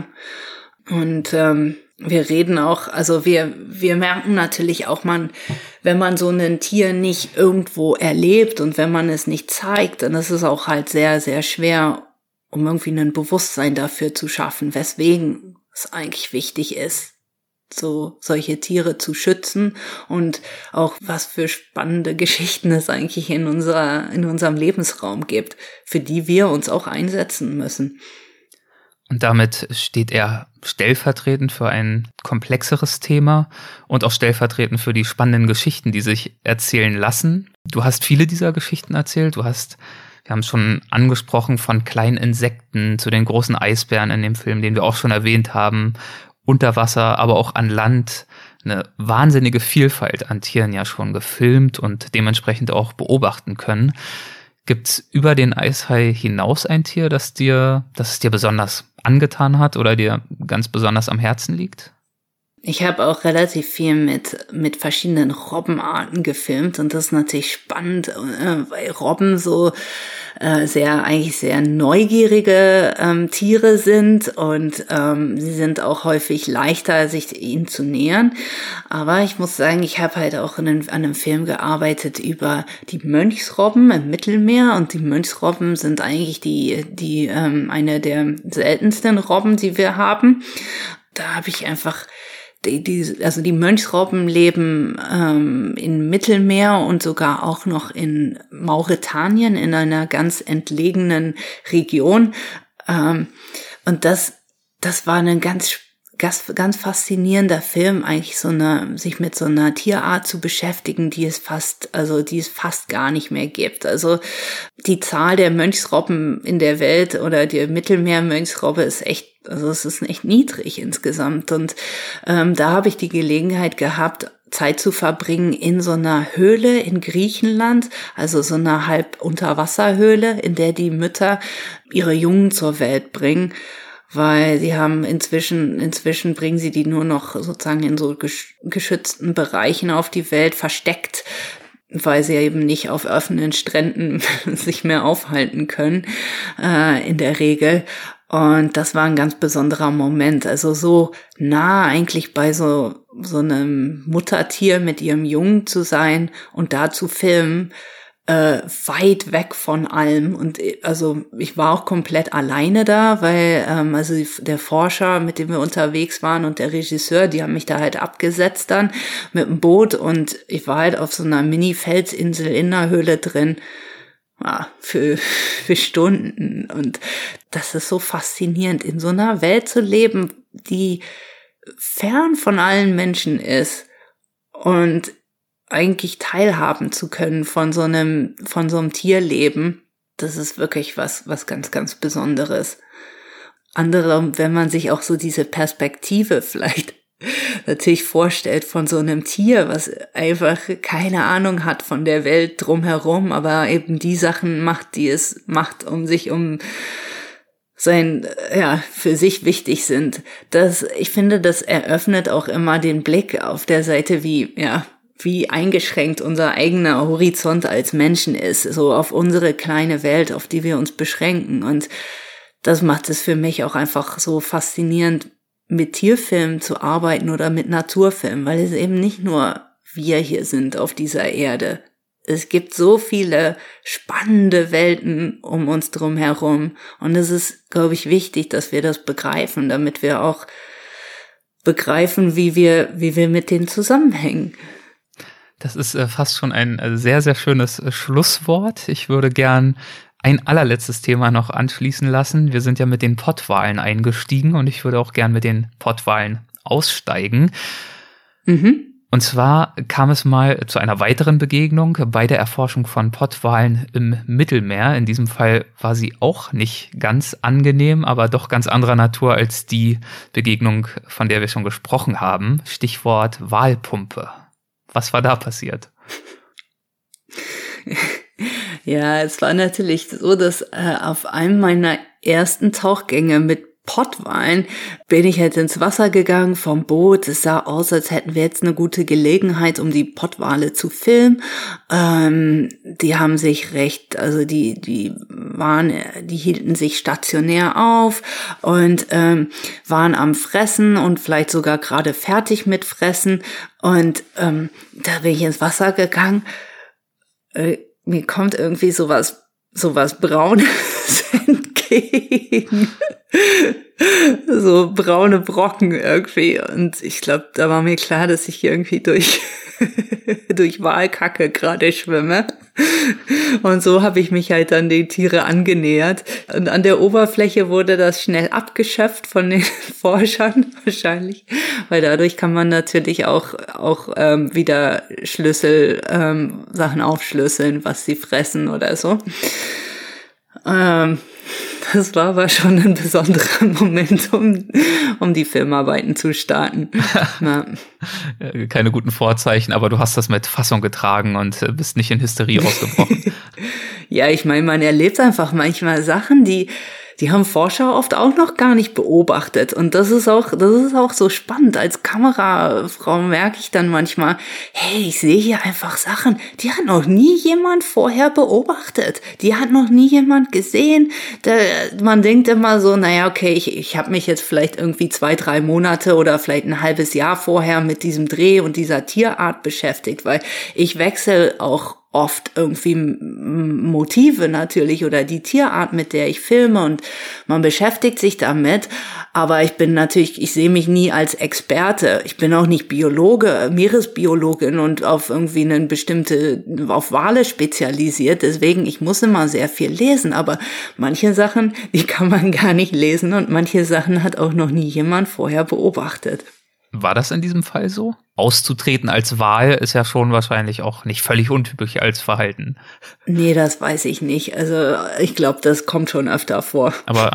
Und wir reden auch, also wir merken natürlich auch, wenn man so ein Tier nicht irgendwo erlebt und wenn man es nicht zeigt, dann ist es auch halt sehr, sehr schwer, um irgendwie ein Bewusstsein dafür zu schaffen, weswegen es eigentlich wichtig ist, so solche Tiere zu schützen und auch was für spannende Geschichten es eigentlich in unserem Lebensraum gibt, für die wir uns auch einsetzen müssen. Und damit steht er stellvertretend für ein komplexeres Thema und auch stellvertretend für die spannenden Geschichten, die sich erzählen lassen. Du hast viele dieser Geschichten erzählt. Wir haben es schon angesprochen, von kleinen Insekten zu den großen Eisbären in dem Film, den wir auch schon erwähnt haben, unter Wasser, aber auch an Land. Eine wahnsinnige Vielfalt an Tieren ja schon gefilmt und dementsprechend auch beobachten können. Gibt's über den Eishai hinaus ein Tier, das es dir besonders angetan hat oder dir ganz besonders am Herzen liegt? Ich habe auch relativ viel mit verschiedenen Robbenarten gefilmt und das ist natürlich spannend, weil Robben so eigentlich sehr neugierige Tiere sind und sie sind auch häufig leichter, sich ihnen zu nähern. Aber ich muss sagen, ich habe halt auch an einem Film gearbeitet über die Mönchsrobben im Mittelmeer und die Mönchsrobben sind eigentlich die eine der seltensten Robben, die wir haben. Da habe ich einfach die Mönchsrobben leben im Mittelmeer und sogar auch noch in Mauretanien, in einer ganz entlegenen Region. Und das war ein ganz faszinierender Film, eigentlich sich mit so einer Tierart zu beschäftigen, die es fast gar nicht mehr gibt. Also die Zahl der Mönchsrobben in der Welt oder der Mittelmeer-Mönchsrobbe ist echt niedrig insgesamt. Und da habe ich die Gelegenheit gehabt, Zeit zu verbringen in so einer Höhle in Griechenland, also so einer Halb-Unterwasserhöhle, in der die Mütter ihre Jungen zur Welt bringen. Weil sie haben inzwischen bringen sie die nur noch sozusagen in so geschützten Bereichen auf die Welt versteckt, weil sie eben nicht auf offenen Stränden sich mehr aufhalten können, in der Regel. Und das war ein ganz besonderer Moment. Also so nah eigentlich bei so einem Muttertier mit ihrem Jungen zu sein und da zu filmen, weit weg von allem. Und also ich war auch komplett alleine da, weil der Forscher, mit dem wir unterwegs waren und der Regisseur, die haben mich da halt abgesetzt dann mit dem Boot und ich war halt auf so einer Mini-Felsinsel in der Höhle drin. Ja, für Stunden. Und das ist so faszinierend, in so einer Welt zu leben, die fern von allen Menschen ist und eigentlich teilhaben zu können von so einem Tierleben. Das ist wirklich was ganz, ganz Besonderes. Andere, wenn man sich auch so diese Perspektive vielleicht natürlich vorstellt von so einem Tier, was einfach keine Ahnung hat von der Welt drumherum, aber eben die Sachen macht, die es macht, für sich wichtig sind. Ich finde, das eröffnet auch immer den Blick auf der Seite, wie eingeschränkt unser eigener Horizont als Menschen ist, so auf unsere kleine Welt, auf die wir uns beschränken. Und das macht es für mich auch einfach so faszinierend, mit Tierfilmen zu arbeiten oder mit Naturfilmen, weil es eben nicht nur wir hier sind auf dieser Erde. Es gibt so viele spannende Welten um uns drum herum. Und es ist, glaube ich, wichtig, dass wir das begreifen, damit wir auch begreifen, wie wir mit denen zusammenhängen. Das ist fast schon ein sehr, sehr schönes Schlusswort. Ich würde gern ein allerletztes Thema noch anschließen lassen. Wir sind ja mit den Pottwalen eingestiegen und ich würde auch gern mit den Pottwalen aussteigen. Und zwar kam es mal zu einer weiteren Begegnung bei der Erforschung von Pottwalen im Mittelmeer. In diesem Fall war sie auch nicht ganz angenehm, aber doch ganz anderer Natur als die Begegnung, von der wir schon gesprochen haben. Stichwort Walpumpe. Was war da passiert? Ja, es war natürlich so, dass auf einem meiner ersten Tauchgänge mit Pottwalen bin ich halt ins Wasser gegangen vom Boot. Es sah aus, als hätten wir jetzt eine gute Gelegenheit, um die Pottwale zu filmen. Die haben sich die hielten sich stationär auf und waren am Fressen und vielleicht sogar gerade fertig mit Fressen. Und da bin ich ins Wasser gegangen. Mir kommt irgendwie sowas Braunes entgegen. So braune Brocken irgendwie. Und ich glaube, da war mir klar, dass ich irgendwie durch Walkacke gerade schwimme. Und so habe ich mich halt dann den Tiere angenähert. Und an der Oberfläche wurde das schnell abgeschöpft von den Forschern wahrscheinlich. Weil dadurch kann man natürlich auch wieder Sachen aufschlüsseln, was sie fressen oder so. Das war aber schon ein besonderer Moment, um die Filmarbeiten zu starten. Ja. Keine guten Vorzeichen, aber du hast das mit Fassung getragen und bist nicht in Hysterie ausgebrochen. Ja, ich meine, man erlebt einfach manchmal Sachen, die haben Forscher oft auch noch gar nicht beobachtet. Und das ist auch so spannend. Als Kamerafrau merke ich dann manchmal, hey, ich sehe hier einfach Sachen, die hat noch nie jemand vorher beobachtet. Die hat noch nie jemand gesehen. Man denkt immer so, naja, okay, ich habe mich jetzt vielleicht irgendwie 2-3 Monate oder vielleicht ein halbes Jahr vorher mit diesem Dreh und dieser Tierart beschäftigt, weil ich wechsle auch oft irgendwie Motive natürlich oder die Tierart, mit der ich filme, und man beschäftigt sich damit, aber ich sehe mich nie als Experte. Ich bin auch nicht Biologe, Meeresbiologin und auf irgendwie auf Wale spezialisiert, deswegen ich muss immer sehr viel lesen, aber manche Sachen, die kann man gar nicht lesen und manche Sachen hat auch noch nie jemand vorher beobachtet. War das in diesem Fall so? Auszutreten als Wal ist ja schon wahrscheinlich auch nicht völlig untypisch als Verhalten. Nee, das weiß ich nicht. Also ich glaube, das kommt schon öfter vor. Aber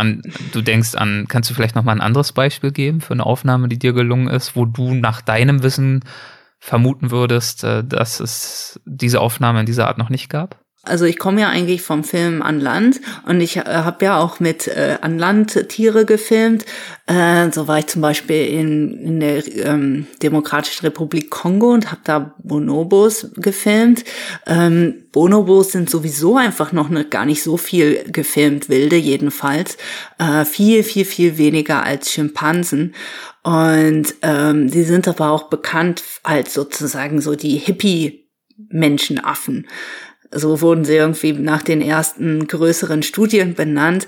kannst du vielleicht noch mal ein anderes Beispiel geben für eine Aufnahme, die dir gelungen ist, wo du nach deinem Wissen vermuten würdest, dass es diese Aufnahme in dieser Art noch nicht gab? Also ich komme ja eigentlich vom Film an Land und ich habe ja auch mit an Land Tiere gefilmt. So war ich zum Beispiel in der Demokratischen Republik Kongo und habe da Bonobos gefilmt. Bonobos sind sowieso einfach noch gar nicht so viel gefilmt, wilde jedenfalls. Viel, viel, viel weniger als Schimpansen. Und die sind aber auch bekannt als sozusagen so die Hippie-Menschenaffen. So wurden sie irgendwie nach den ersten größeren Studien benannt,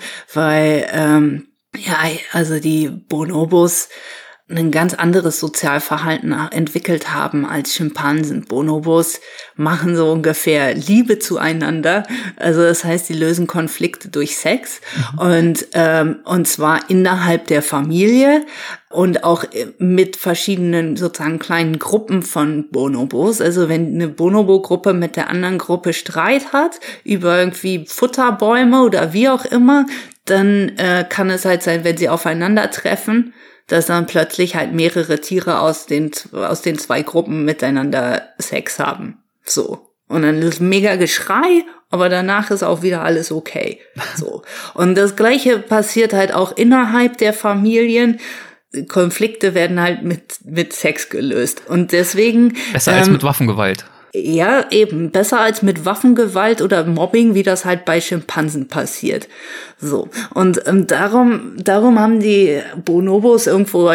weil also die Bonobos ein ganz anderes Sozialverhalten entwickelt haben als Schimpansen. Bonobos machen so ungefähr Liebe zueinander. Also das heißt, sie lösen Konflikte durch Sex und zwar innerhalb der Familie und auch mit verschiedenen sozusagen kleinen Gruppen von Bonobos. Also wenn eine Bonobo-Gruppe mit der anderen Gruppe Streit hat über irgendwie Futterbäume oder wie auch immer, dann kann es halt sein, wenn sie aufeinandertreffen, dass dann plötzlich halt mehrere Tiere aus den 2 Gruppen miteinander Sex haben. So. Und dann ist mega Geschrei, aber danach ist auch wieder alles okay. So. Und das Gleiche passiert halt auch innerhalb der Familien. Konflikte werden halt mit Sex gelöst. Und deswegen. Besser als mit Waffengewalt. Ja, eben, besser als mit Waffengewalt oder Mobbing, wie das halt bei Schimpansen passiert. So. Und darum haben die Bonobos irgendwo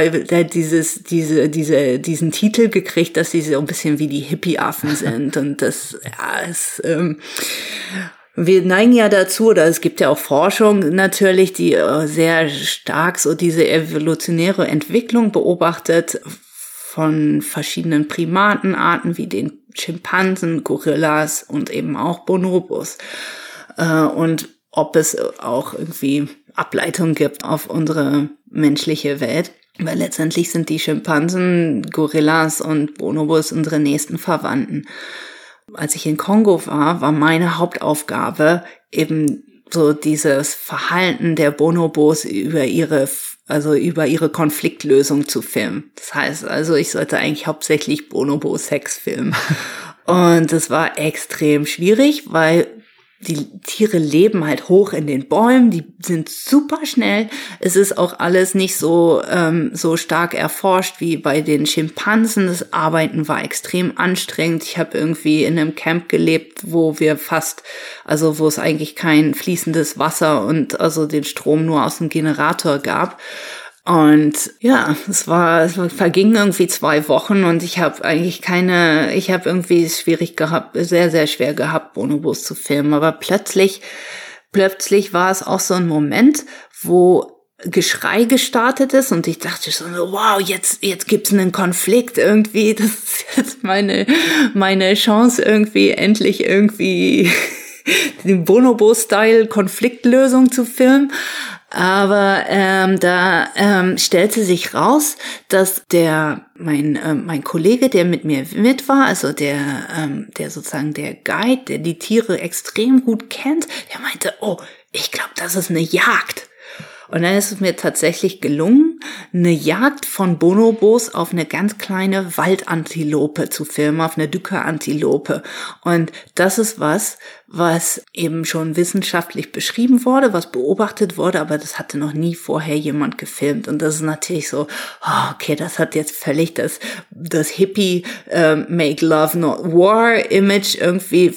diesen Titel gekriegt, dass sie so ein bisschen wie die Hippie-Affen sind. Und das, ja, ist, wir neigen ja dazu, oder es gibt ja auch Forschung natürlich, die sehr stark so diese evolutionäre Entwicklung beobachtet von verschiedenen Primatenarten wie den Schimpansen, Gorillas und eben auch Bonobos. Und ob es auch irgendwie Ableitungen gibt auf unsere menschliche Welt. Weil letztendlich sind die Schimpansen, Gorillas und Bonobos unsere nächsten Verwandten. Als ich in Kongo war meine Hauptaufgabe eben so dieses Verhalten der Bonobos über ihre Konfliktlösung zu filmen. Das heißt also, ich sollte eigentlich hauptsächlich Bonobo-Sex filmen. Und das war extrem schwierig, weil die Tiere leben halt hoch in den Bäumen, die sind super schnell. Es ist auch alles nicht so stark erforscht wie bei den Schimpansen. Das Arbeiten war extrem anstrengend. Ich habe irgendwie in einem Camp gelebt, wo es eigentlich kein fließendes Wasser und also den Strom nur aus dem Generator gab. Und ja, es vergingen irgendwie 2 Wochen und ich habe irgendwie sehr, sehr schwer gehabt, Bonobos zu filmen. Aber plötzlich war es auch so ein Moment, wo Geschrei gestartet ist und ich dachte so, wow, jetzt gibt's einen Konflikt irgendwie. Das ist jetzt meine Chance irgendwie, endlich irgendwie den Bonobo-Style Konfliktlösung zu filmen. Aber da stellte sich raus, dass mein Kollege, der mit mir mit war, also der sozusagen der Guide, der die Tiere extrem gut kennt, der meinte, oh, ich glaube, das ist eine Jagd. Und dann ist es mir tatsächlich gelungen, eine Jagd von Bonobos auf eine ganz kleine Waldantilope zu filmen, auf eine Dücker-Antilope. Und das ist was eben schon wissenschaftlich beschrieben wurde, was beobachtet wurde, aber das hatte noch nie vorher jemand gefilmt. Und das ist natürlich so, okay, das hat jetzt völlig das Hippie Make Love Not War Image irgendwie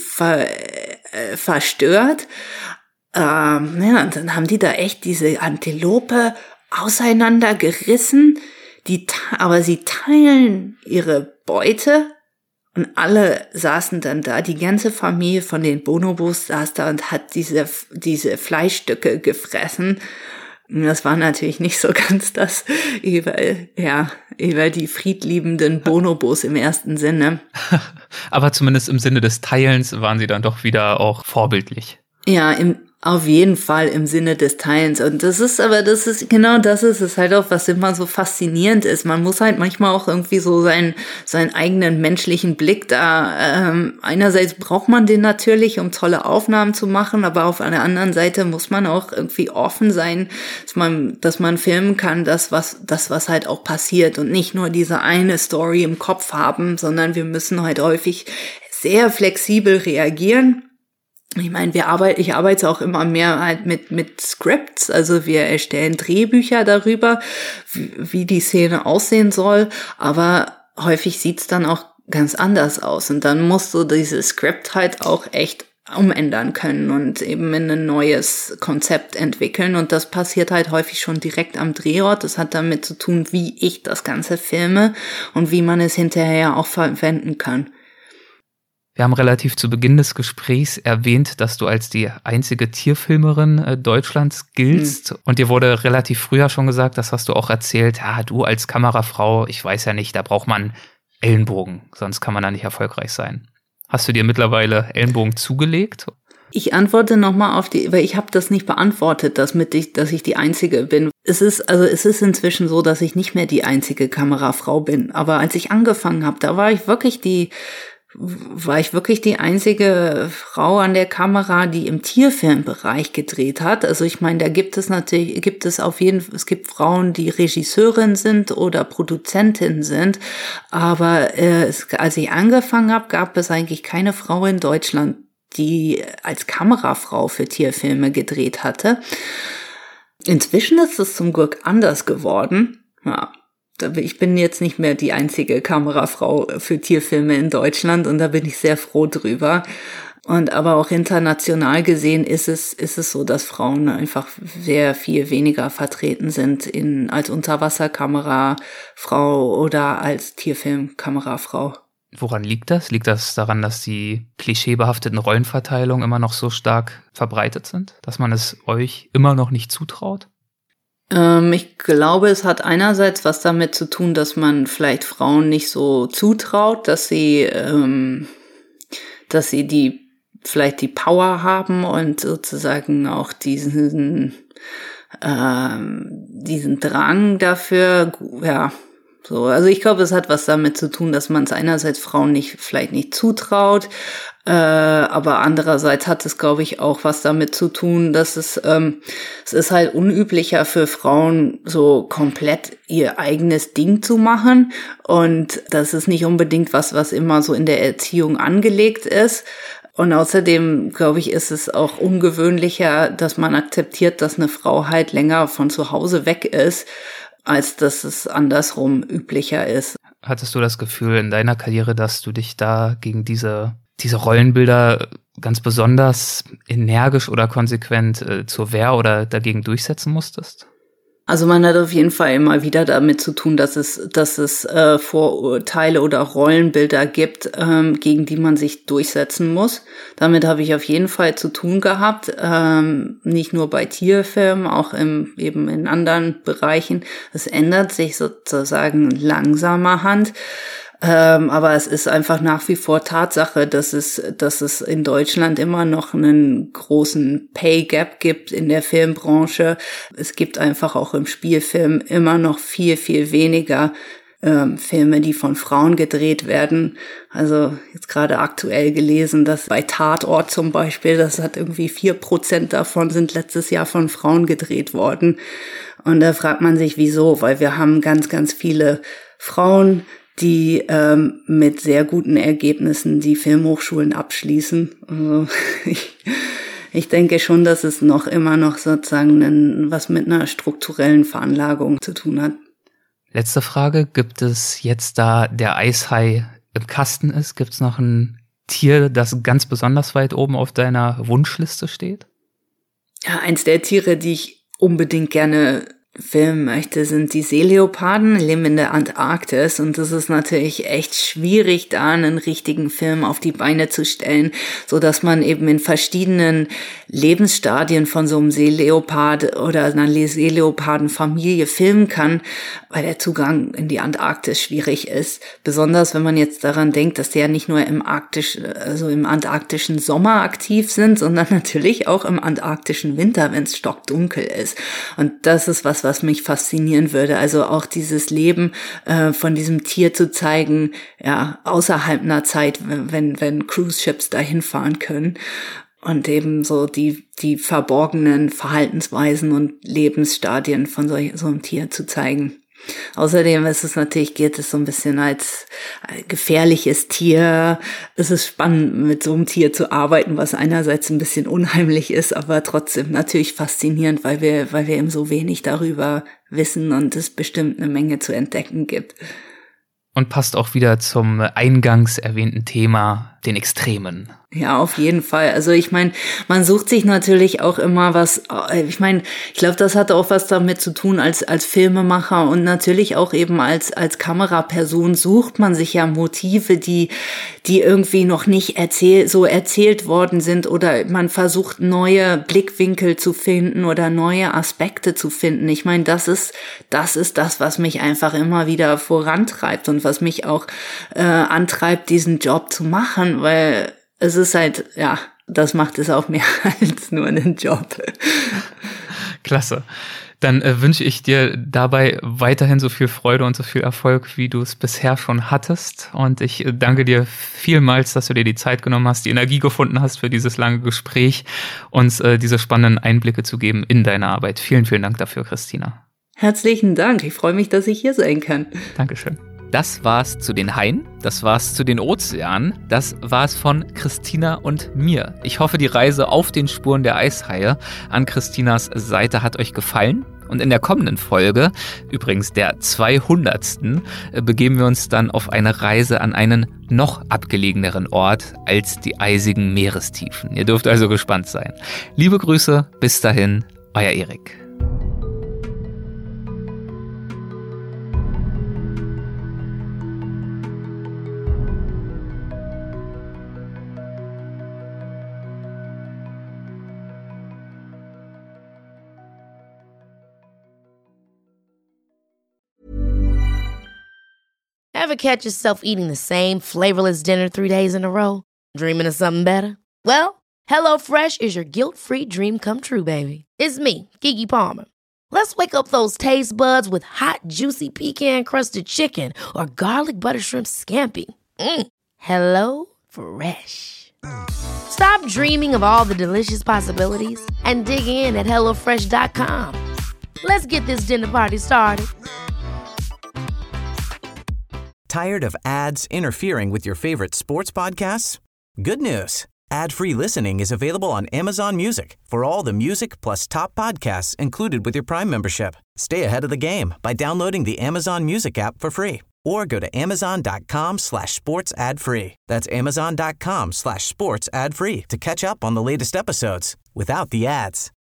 verstört. Und dann haben die da echt diese Antilope auseinandergerissen, aber sie teilen ihre Beute und alle saßen dann da, die ganze Familie von den Bonobos saß da und hat diese Fleischstücke gefressen. Und das war natürlich nicht so ganz das über die friedliebenden Bonobos im ersten Sinne. Aber zumindest im Sinne des Teilens waren sie dann doch wieder auch vorbildlich. Ja, auf jeden Fall im Sinne des Teilens. Und das ist halt auch, was immer so faszinierend ist. Man muss halt manchmal auch irgendwie so seinen eigenen menschlichen Blick da, einerseits braucht man den natürlich, um tolle Aufnahmen zu machen, aber auf einer anderen Seite muss man auch irgendwie offen sein, dass man filmen kann, das was halt auch passiert und nicht nur diese eine Story im Kopf haben, sondern wir müssen halt häufig sehr flexibel reagieren. Ich meine, ich arbeite auch immer mehr halt mit Scripts, also wir erstellen Drehbücher darüber, wie die Szene aussehen soll, aber häufig sieht's dann auch ganz anders aus und dann musst du dieses Script halt auch echt umändern können und eben in ein neues Konzept entwickeln und das passiert halt häufig schon direkt am Drehort. Das hat damit zu tun, wie ich das Ganze filme und wie man es hinterher auch verwenden kann. Wir haben relativ zu Beginn des Gesprächs erwähnt, dass du als die einzige Tierfilmerin Deutschlands giltst. Und dir wurde relativ früher schon gesagt, das hast du auch erzählt, du als Kamerafrau, ich weiß ja nicht, da braucht man Ellenbogen, sonst kann man da nicht erfolgreich sein. Hast du dir mittlerweile Ellenbogen zugelegt? Ich antworte nochmal weil ich habe das nicht beantwortet, dass ich die Einzige bin. Es ist inzwischen so, dass ich nicht mehr die einzige Kamerafrau bin. Aber als ich angefangen habe, da war ich wirklich die einzige Frau an der Kamera, die im Tierfilmbereich gedreht hat. Also ich meine, da gibt es es gibt Frauen, die Regisseurin sind oder Produzentin sind, aber als ich angefangen habe, gab es eigentlich keine Frau in Deutschland, die als Kamerafrau für Tierfilme gedreht hatte. Inzwischen ist es zum Glück anders geworden. Ja. ich bin jetzt nicht mehr die einzige Kamerafrau für Tierfilme in Deutschland und da bin ich sehr froh drüber. Und aber auch international gesehen ist es so, dass Frauen einfach sehr viel weniger vertreten sind als Unterwasserkamerafrau oder als Tierfilmkamerafrau. Woran liegt das? Liegt das daran, dass die klischeebehafteten Rollenverteilungen immer noch so stark verbreitet sind, dass man es euch immer noch nicht zutraut? Ich glaube, es hat einerseits was damit zu tun, dass man vielleicht Frauen nicht so zutraut, dass sie vielleicht die Power haben und sozusagen auch diesen Drang dafür, ja, so. Also ich glaube, es hat was damit zu tun, dass man es einerseits Frauen vielleicht nicht zutraut, aber andererseits hat es, glaube ich, auch was damit zu tun, dass es ist halt unüblicher für Frauen, so komplett ihr eigenes Ding zu machen, und das ist nicht unbedingt was immer so in der Erziehung angelegt ist. Und außerdem, glaube ich, ist es auch ungewöhnlicher, dass man akzeptiert, dass eine Frau halt länger von zu Hause weg ist, als dass es andersrum üblicher ist. Hattest du das Gefühl in deiner Karriere, dass du dich da gegen diese Rollenbilder ganz besonders energisch oder konsequent zur Wehr oder dagegen durchsetzen musstest? Also man hat auf jeden Fall immer wieder damit zu tun, dass es Vorurteile oder Rollenbilder gibt, gegen die man sich durchsetzen muss. Damit habe ich auf jeden Fall zu tun gehabt, nicht nur bei Tierfilmen, auch eben in anderen Bereichen. Es ändert sich sozusagen langsamerhand. Aber es ist einfach nach wie vor Tatsache, dass es in Deutschland immer noch einen großen Pay Gap gibt in der Filmbranche. Es gibt einfach auch im Spielfilm immer noch viel, viel weniger Filme, die von Frauen gedreht werden. Also jetzt gerade aktuell gelesen, dass bei Tatort zum Beispiel, das hat irgendwie 4% davon sind letztes Jahr von Frauen gedreht worden. Und da fragt man sich, wieso? Weil wir haben ganz, ganz viele Frauen, die mit sehr guten Ergebnissen die Filmhochschulen abschließen. Also ich denke schon, dass es immer noch sozusagen was mit einer strukturellen Veranlagung zu tun hat. Letzte Frage, gibt es jetzt, da der Eishai im Kasten ist, gibt es noch ein Tier, das ganz besonders weit oben auf deiner Wunschliste steht? Ja, eins der Tiere, die ich unbedingt gerne filmen möchte, sind die Seeleoparden, die leben in der Antarktis, und es ist natürlich echt schwierig, da einen richtigen Film auf die Beine zu stellen, so dass man eben in verschiedenen Lebensstadien von so einem Seeleopard oder einer Seeleopardenfamilie filmen kann, weil der Zugang in die Antarktis schwierig ist. Besonders wenn man jetzt daran denkt, dass die ja nicht nur im antarktischen Sommer aktiv sind, sondern natürlich auch im antarktischen Winter, wenn es stockdunkel ist. Und das ist was mich faszinieren würde. Also auch dieses Leben von diesem Tier zu zeigen, ja, außerhalb einer Zeit, wenn Cruise-Ships dahin fahren können. Und eben so die verborgenen Verhaltensweisen und Lebensstadien von so einem Tier zu zeigen. Außerdem geht es so ein bisschen als gefährliches Tier. Es ist spannend, mit so einem Tier zu arbeiten, was einerseits ein bisschen unheimlich ist, aber trotzdem natürlich faszinierend, weil wir eben so wenig darüber wissen und es bestimmt eine Menge zu entdecken gibt. Und passt auch wieder zum eingangs erwähnten Thema, den Extremen. Ja, auf jeden Fall. Also ich meine, man sucht sich natürlich auch immer was, ich glaube, das hat auch was damit zu tun als Filmemacher und natürlich auch eben als Kameraperson sucht man sich ja Motive, die irgendwie noch nicht erzählt worden sind, oder man versucht neue Blickwinkel zu finden oder neue Aspekte zu finden. Ich meine, das ist das, was mich einfach immer wieder vorantreibt und was mich auch antreibt, diesen Job zu machen, weil es ist halt, ja, das macht es auch mehr als nur einen Job. Klasse. Dann wünsche ich dir dabei weiterhin so viel Freude und so viel Erfolg, wie du es bisher schon hattest. Und ich danke dir vielmals, dass du dir die Zeit genommen hast, die Energie gefunden hast für dieses lange Gespräch, uns diese spannenden Einblicke zu geben in deine Arbeit. Vielen, vielen Dank dafür, Christina. Herzlichen Dank. Ich freue mich, dass ich hier sein kann. Dankeschön. Das war's zu den Haien, das war's zu den Ozeanen, das war's von Christina und mir. Ich hoffe, die Reise auf den Spuren der Eishaie an Christinas Seite hat euch gefallen. Und in der kommenden Folge, übrigens der 200. begeben wir uns dann auf eine Reise an einen noch abgelegeneren Ort als die eisigen Meerestiefen. Ihr dürft also gespannt sein. Liebe Grüße, bis dahin, euer Erik. Ever catch yourself eating the same flavorless dinner 3 days in a row? Dreaming of something better? Well, HelloFresh is your guilt-free dream come true, baby. It's me, Keke Palmer. Let's wake up those taste buds with hot, juicy pecan-crusted chicken or garlic butter shrimp scampi. Hello Fresh. Stop dreaming of all the delicious possibilities and dig in at HelloFresh.com. Let's get this dinner party started. Tired of ads interfering with your favorite sports podcasts? Good news. Ad-free listening is available on Amazon Music for all the music plus top podcasts included with your Prime membership. Stay ahead of the game by downloading the Amazon Music app for free or go to amazon.com/sports ad free. That's amazon.com/sports ad free to catch up on the latest episodes without the ads.